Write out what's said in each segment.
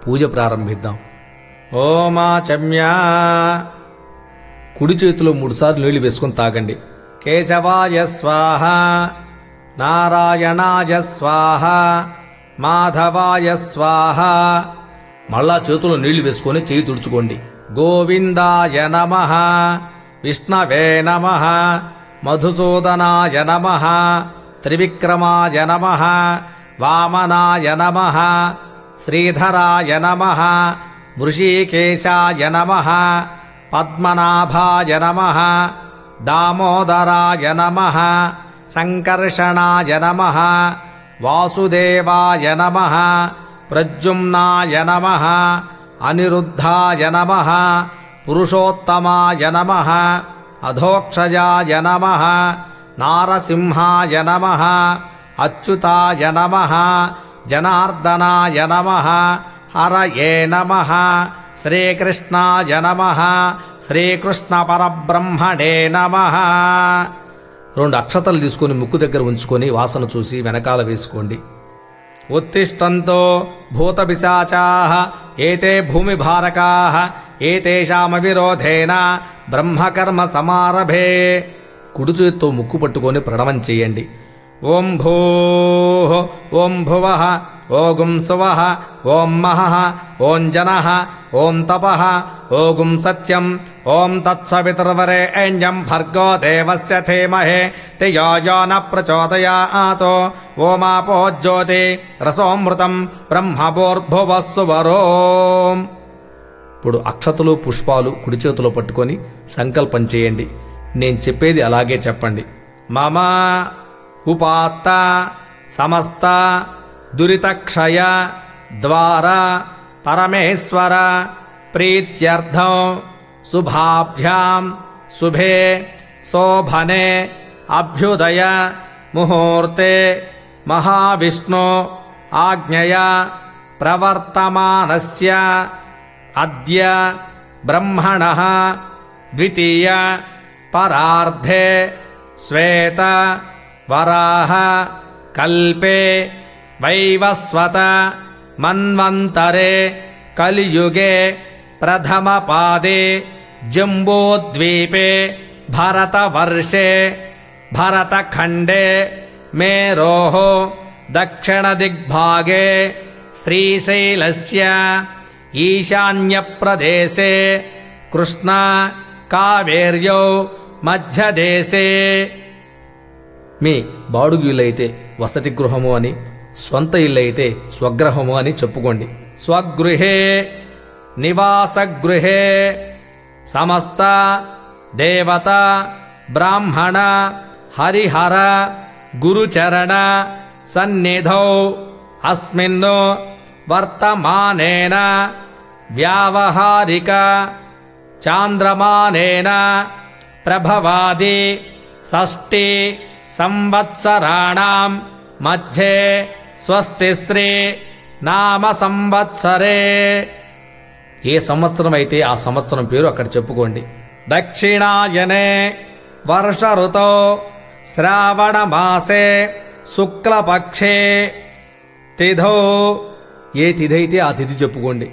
పూజ ప్రారంభిద్దాం. ఓమాచమ్యా. కుడి చేతిలో 3 సార్లు నీళ్లు వేసుకుని తాగండి. కేశవాయ స్వాహ, నారాయణాయ స్వాహ, మాధవాయ స్వాహ. మళ్ళా చేతిలో నీళ్లు వేసుకొని చేయి తుడుచుకోండి. గోవిందాయ నమః, విష్ణవే నమః, మధుసూదనాయ నమః, త్రివిక్రమాయ నమః, వామనాయ నమః, శ్రీధరాయ నమః, వృషీకేశాయ నమః, పద్మనాభాయ నమః, దామోదరాయ నమః, సంకర్షణాయ నమః, వాసుదేవాయ నమః, ప్రద్యుమ్నాయ నమః, అనిరుద్ధాయ నమః, పురుషోత్తమాయ నమః, అధోక్షజాయ నమః, నారసింహాయ నమః, అచ్యుతాయ నమః, జనార్దనాయ నమః, హరయే నమః, శ్రీకృష్ణాయ నమః, శ్రీకృష్ణ పరబ్రహ్మణే నమః. 2 అక్షతలు తీసుకొని ముక్కు దగ్గర ఉంచుకొని వాసన చూసి వెనకాల వేసుకోండి. ఉత్తిష్టంతో భూతపిశాచాః ఏతే భూమిభారకాః ఏతేషామవిరోధేన బ్రహ్మకర్మ సమారభే. కుడి చేత్తో ముక్కు పట్టుకొని ప్రణవం చేయండి. ఓం భూః, ఓం భువః, ఓం సువః, ఓం మహః, ఓం జనః, ఓం తపః, ఓం సత్యం, ఓం తత్సవితుర్వరేణ్యం భర్గో దేవస్య ధీమహి ధియో యో న ప్రచోదయాత్. ఓమాపో జ్యోతి రసోమృతం బ్రహ్మభూర్భువః సువరోం. ఇప్పుడు అక్షతలు పుష్పాలు కుడి చేతిలో పట్టుకొని సంకల్పం చేయండి. నేను చెప్పేది అలాగే చెప్పండి. మమ ఉపాత్త సమస్త దురితక్షయ ద్వారా పరమేశ్వర ప్రీత్యర్థం శుభాభ్యాం శుభే శోభనే అభ్యుదయ ముహూర్తే మహావిష్ణు ఆజ్ఞయ ప్రవర్తమానస్య అద్య బ్రహ్మణః ద్వితీయ పరార్ధే శ్వేత వరాహ కల్పే వైవస్వత మన్వంతరే కలియుగే ప్రథమ పాదే జంబూద్వీపే భరతవర్షే భరతఖండే మేరోః దక్షిణదిగ్భాగే శ్రీశైలస్య ఈశాన్యప్రదేశే కృష్ణా కావేర్యౌ మధ్యదేశే. మీ బాడుగు ఇల్లు అయితే వసతి గృహము అని, స్వంత ఇల్లు అయితే స్వగృహము అని చెప్పుకోండి. స్వగృహే నివాసగృహే సమస్త దేవత బ్రాహ్మణ హరిహర గురుచరణ సన్నిధౌ అస్మిన్ వర్తమానేన వ్యావహారిక చాంద్రమానేన ప్రభవాది షష్ఠి సంవత్సరాణం మధ్యే స్వస్తిశ్రీ నామ సంవత్సరే. ఏ సంవత్సరం అయితే ఆ సంవత్సరం పేరు అక్కడ చెప్పుకోండి. దక్షిణాయనే వర్ష ఋతో శ్రావణ మాసే శుక్లపక్షే తిథౌ. ఏ తిథి అయితే ఆ తిథి చెప్పుకోండి.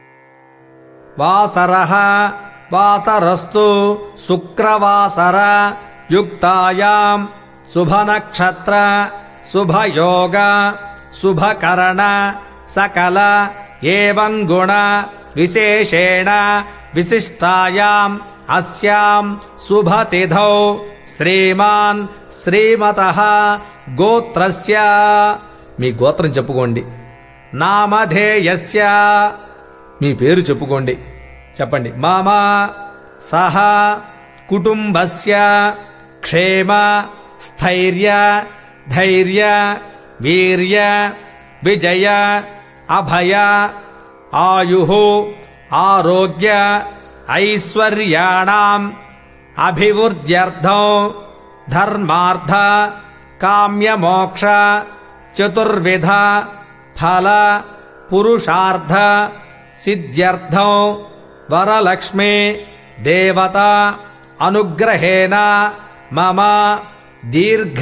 వాసరః వాసరస్తు శుక్రవాసర యుక్తాయాం శుభనక్షత్ర శుభయోగ శుభకరణ సకల ఏవం గుణ విశేషేణ విశిష్టాయాం అస్యాం శుభతిథౌ శ్రీమాన్ శ్రీమతః గోత్రస్య. మీ గోత్రం చెప్పుకోండి. నామధేయస్య. మీ పేరు చెప్పుకోండి. చెప్పండి. మమ సహ కుటుంబస్య క్షేమ స్థైర్య ధైర్య వీర్య విజయ అభయ ఆయుః ఆరోగ్య ఐశ్వర్యాణం అభివృద్ధ్యర్థం ధర్మార్థ కామ్యమోక్ష చతుర్విధ ఫల పురుషార్థ సిద్ధ్యర్థం వరలక్ష్మి దేవత అనుగ్రహేణ మమ దీర్ఘ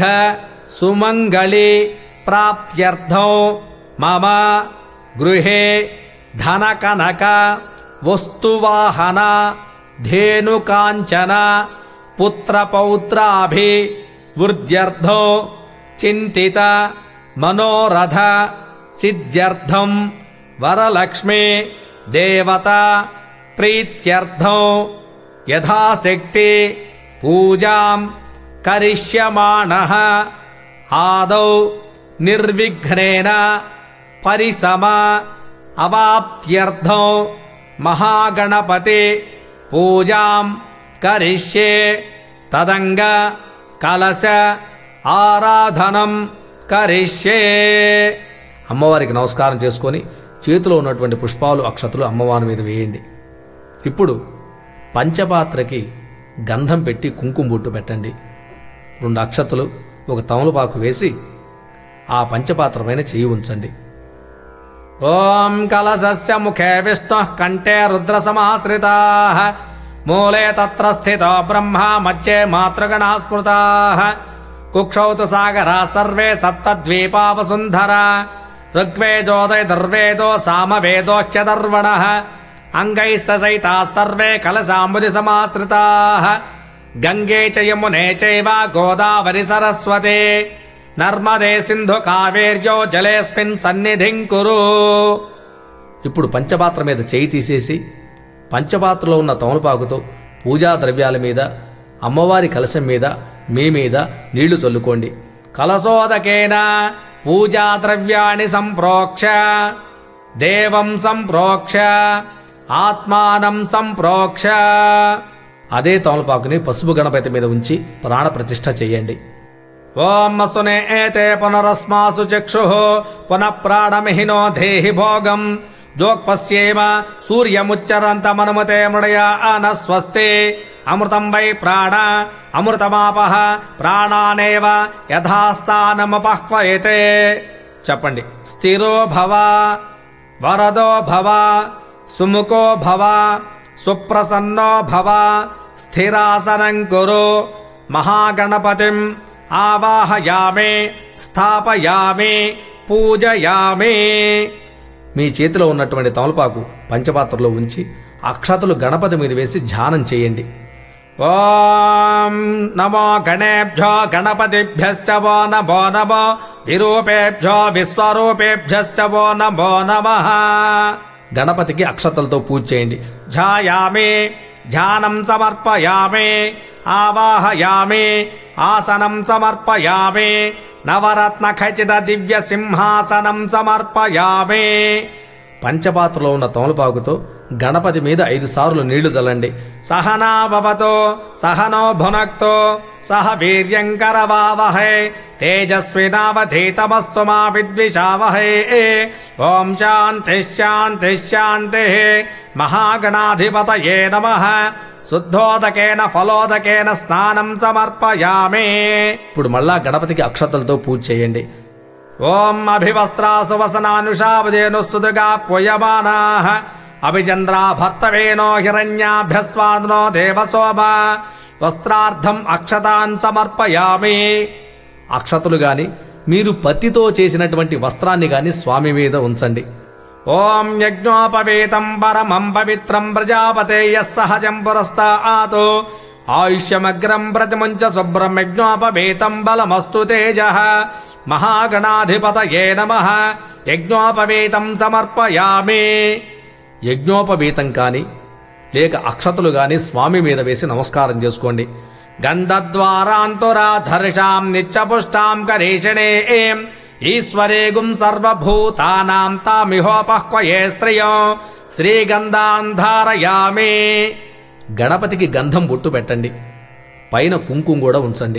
సుమంగళి ప్రాప్త్యర్థం మమ గృహే ధన కనక వస్తువాహన ధేనుకాంచన పుత్రపౌత్రాభి వృద్ధ్యర్థో చింతిత మనోరథ సిద్ధ్యర్థం వరలక్ష్మి దేవత ప్రీత్యర్థం యథాశక్తి పూజాం కరిష్యమాణః ఆదౌ నిర్విఘ్నేన పరిసమ అవాప్త్యర్థం మహాగణపతి పూజాం కరిష్యే తదంగ కలశ ఆరాధనం కరిష్యే. అమ్మవారికి నమస్కారం చేసుకొని చేతిలో ఉన్నటువంటి పుష్పాలు అక్షతలు అమ్మవారి మీద వేయండి. ఇప్పుడు పంచపాత్రకి గంధం పెట్టి కుంకుమ బొట్టు పెట్టండి. 2 అక్షతలు ఒక తమలపాకు వేసి ఆ పంచపాత్ర పైన చేయి ఉంచండి. ఓం కలశస్య ముఖే విష్ణు కంఠే రుద్ర సమాశ్రితాః మూలే తత్ర స్థితో బ్రహ్మ మధ్యే మాతృగణా స్మృతాః కుక్షౌ తు సాగరా సర్వే సప్తద్వీపా వసుంధరా ఋగ్వేదోదయధుర్వేదో సామవేదోచ్యదర్వణః అంగైః సహితాః సర్వే కలశాంబుధి సమాశ్రితాః గంగే చ యమునే చైవ గోదావరి సరస్వతే నర్మదే సింధు కావేర్యో జలేస్మిన్ సన్నిధిం కురు. ఇప్పుడు పంచపాత్ర మీద చేయి తీసేసి పంచపాత్రలో ఉన్న తమలపాకుతో పూజా ద్రవ్యాల మీద అమ్మవారి కలశం మీద మీ మీద నీళ్లు చల్లుకోండి. కలశోదకేన పూజా ద్రవ్యాన్ని సంప్రోక్ష దేవం సంప్రోక్ష ఆత్మానం సంప్రోక్ష. అదే తమలపాకుని పసుపు గణపతి మీద ఉంచి ప్రాణ ప్రతిష్ఠ చెయ్యండి. ఓం అసునే ఏతే పునరస్మాసు చక్షుః పునః ప్రాణమిహినో దేహి భోగం జోక్పశ్యేమ సూర్యముచ్చరంతమనుమతే మృడయా అనస్వస్తి అమృతం వై ప్రాణ అమృతమాపః ప్రాణానేవ యథాస్థానముపహ్వయతే. చెప్పండి. స్థిరో భవ వరదో భవ సుముఖో భవ సుప్రసన్నో భవ స్థిరాసనం కురు. మహాగణపతిం ఆవాహయామి స్థాపయామి పూజయామి. మీ చేతిలో ఉన్నటువంటి తమలపాకు పంచపాత్రలో ఉంచి అక్షతలు గణపతి మీద వేసి ధ్యానం చేయండి. ఓం నమో గణేభ్యో గణపతిభ్యశ్చ వో నమో నమో విరూపేభ్యో విశ్వరూపేభ్యశ్చ వో నమో నమః. గణపతికి అక్షతలతో పూజ చేయండి. ధ్యాయామి ధ్యానం సమర్పయామి ఆవాహయామి ఆసనం సమర్పయామి నవరత్న ఖచిత దివ్య సింహాసనం సమర్పయామి. పంచపాత్రలో ఉన్న తమలపాకుతో గణపతి మీద 5 సార్లు నీళ్లు చల్లండి. సహనా భవతో సహనో భునక్తో సహ వీర్యంకరవావహై తేజస్వినావధీతమస్తు మా విద్విషావహై. ఓం శాంతి శాంతి శాంతి. మహాగణాధిపతయే నమః. శుద్ధోదకేన ఫలోదకేన స్నానం సమర్పయామి. ఇప్పుడు మళ్ళా గణపతికి అక్షతలతో పూజ చేయండి. ఓం అభివస్త్రాసు వసనానుషావధేనుస్తుతుగా పూయమానాః అభిచంద్రా భర్తవేనో హిరణ్యాభ్యస్వానో దేవసోమ. వస్త్రార్థం అక్షతాన్ సమర్పయామి. అక్షతలు గాని మీరు పత్తితో చేసినటువంటి వస్త్రాన్ని గాని స్వామి మీద ఉంచండి. ఓం యజ్ఞోపవీతం పరమం పవిత్రం ప్రజాపతేయ సహజం పురస్తాత్ ఆయుష్యమగ్రం ప్రతిముంచ శుభ్రం యజ్ఞోపవీతం బలమస్తు తేజః. మహాగణాధిపతయే నమః. యజ్ఞోపవీతం సమర్పయామి. యజ్ఞోపవీతం కాని లేక అక్షతలు గాని స్వామి మీద వేసి నమస్కారం చేసుకోండి. గంధద్వారాంతురాధర్షాం నిత్యపుష్టాం కరీషిణే ఈశ్వరేగుం సర్వభూతానాం తామిహోపహ్వయే శ్రియో శ్రీగంధాన్ ధారయామి. గణపతికి గంధం బొట్టు పెట్టండి. పైన కుంకుమ కూడా ఉంచండి.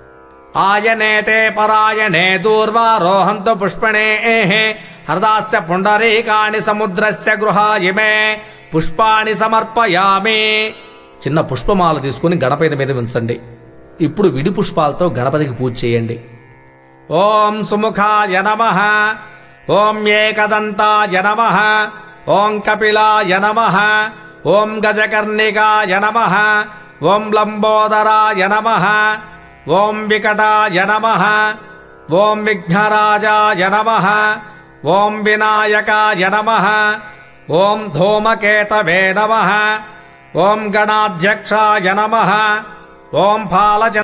ఆయనేతే పరాయణే దూర్వారోహంతు పుష్పణే హృదాస్య పుండరీకాని సముద్రస్య గృహాయిమే పుష్పాణి సమర్పయామి. చిన్న పుష్పమాల తీసుకుని గణపతి మీద ఉంచండి. ఇప్పుడు విడి పుష్పాలతో గణపతికి పూజ చేయండి. ఓం సుముఖాయ నమః. ఓం ఏకదంతాయ నమః. ఓం కపిలాయ నమః. ఓం గజకర్ణికాయ నమః. ఓం లంబోదరాయ నమః. ఓం వికటాయ నమః. ఓం విఘ్నరాజాయ నమః. ఓం వినాయకాయ నమః. ఓం ధూమకేతవే నమః. ఓం గణాధ్యక్షాయ నమః. ఓం